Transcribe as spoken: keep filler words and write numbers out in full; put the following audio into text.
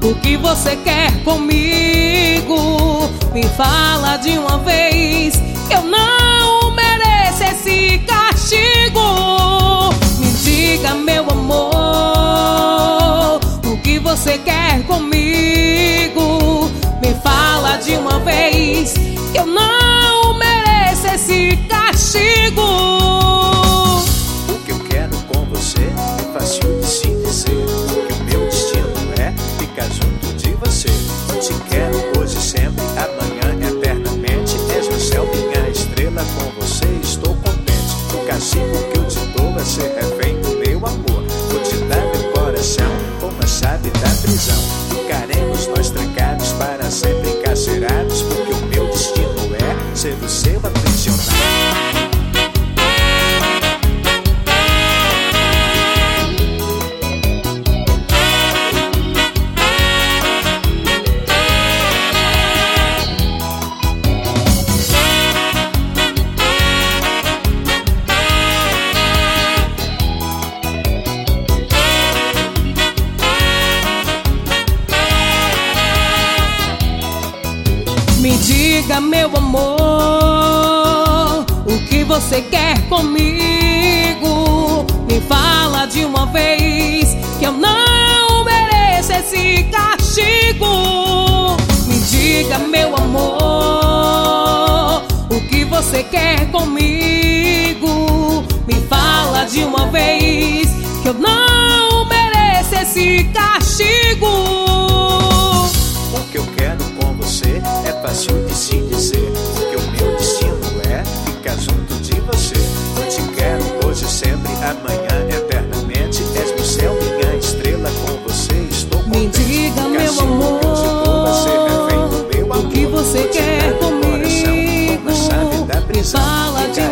o que você quer comigo? Me fala de uma vez que eu não mereço esse castigo. Me diga, meu amor, o que você quer comigo? Me fala de uma vez que eu não mereço esse castigo. O que eu quero com você é fácil de se dizer, que o meu destino é ficar junto de você. Te quero hoje, sempre, amanhã, eternamente. És no céu minha estrela, com você estou contente. O castigo que eu te dou é ser refém do meu amor. Vou te dar meu coração como a chave da prisão. Ficaremos nós trancados para sempre encarcerados, porque o meu destino é ser o seu aprisionado. Me diga, meu amor, o que você quer comigo? Me fala de uma vez que eu não mereço esse castigo. Me diga, meu amor, o que você quer comigo? Me fala de uma vez que eu não mereço esse castigo. O que eu quero com você é fácil de se dizer, porque o meu destino é ficar junto de você. Eu te quero hoje, sempre, amanhã, eternamente. És no céu minha estrela, com você estou contente. Me diga, O meu castigo amor, que eu te dou é ser refém do meu o amor. que você Vou te quer dar meu coração comigo? como a chave da Me prisão. fala de